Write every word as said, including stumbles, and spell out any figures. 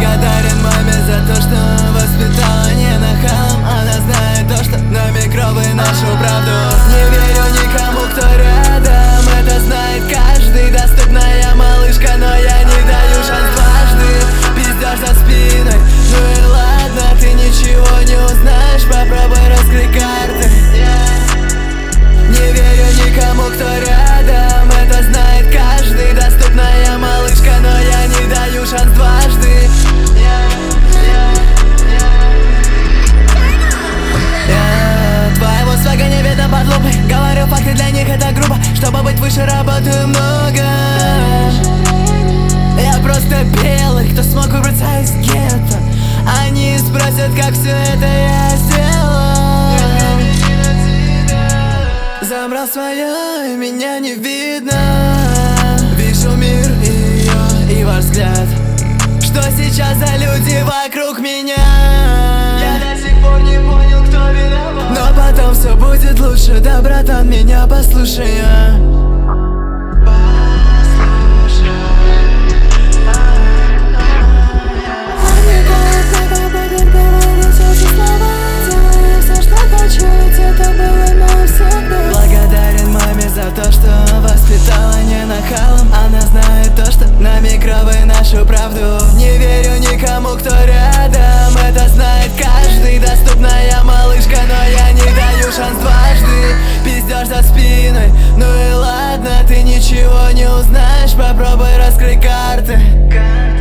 Благодарен маме за то, что воспитала не нахалом. Она знает то, что нами кровь и нашу правду. Не верю никому, кто рядом, это знает каждый. Доступная малышка, но я не даю шанс дважды. Пиздёж за спиной, ну и ладно, ты ничего не узнаешь, попробуй раскрыть карты. Не верю никому, кто рядом, это знает каждый. Доступная малышка, но я не даю шанс дважды. Yeah, твоего свага не видно под лупой. Говорю факты, для них это грубо. Чтобы быть выше, работаю много. Я просто белый, кто смог выбраться из гетто. Они спросят, как все это я сделал. Забрал свое, и меня не видно. Вижу мир и ее, и ваш взгляд. Что сейчас за люди вокруг меня? Я до сих пор не понял, кто виноват. Но потом все будет лучше, да, братан, меня послушай. Благодарен маме за то, что воспитала не нахалом. Она знает то, что нами кровь и нашу правду. Не верю никому, кто рядом, это знает каждый. Доступная малышка, но я не даю шанс дважды. Пиздёж за спиной, ну и ладно, ты ничего не узнаешь, попробуй раскрыть карты.